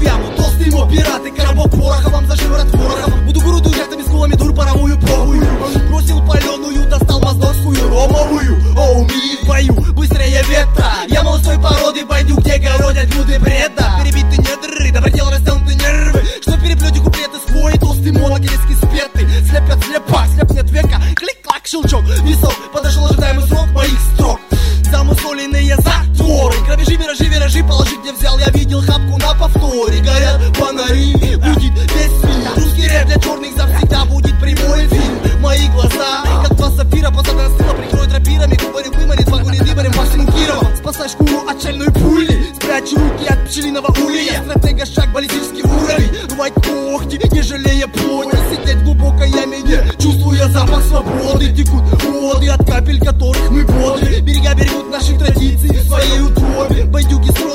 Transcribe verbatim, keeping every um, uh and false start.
яму. Толстый мо, пираты, коробок пороха вам за шиворот ворохом. Буду груду жертвами с кулами, дур паровую пробую. Бросил паленую, достал моздовскую ромовую. Оу, ми в бою, быстрее ветра. Я молодой породы, пойду, где городят люди бреда. Перебиты недры, до предела растянуты нервы. Что в переплете куплеты с хвоей, толстый мо, лакерецкий спеты. Слепят слепа, слепнет века, клик-клак, щелчок весов. Подошел ожидаемый срок моих строк. Замусоленные затворы, грабежи, виражи, виражи, положить не взял. Я видел хапку на повторе, горят фонари, будет весь мир. Русский рэп для черных завсегда будет прямой фильм. Мои глаза, как два сапфира, посада стыла, прикроет рапирами. Говорю, выморит, вагоне дыбарем, Максим Кирова. Спасай шкуру от шальной пули, спрячь руки от пчелиного улья. Стратега шаг, баллистический уровень, рвать когти, не жалея плоти. Сидеть в глубокой яме, не чувствуя запах свободы. Текут воды, от капель которых мы бодры. Берега берегут наших традиций в своей утробе. Бандюки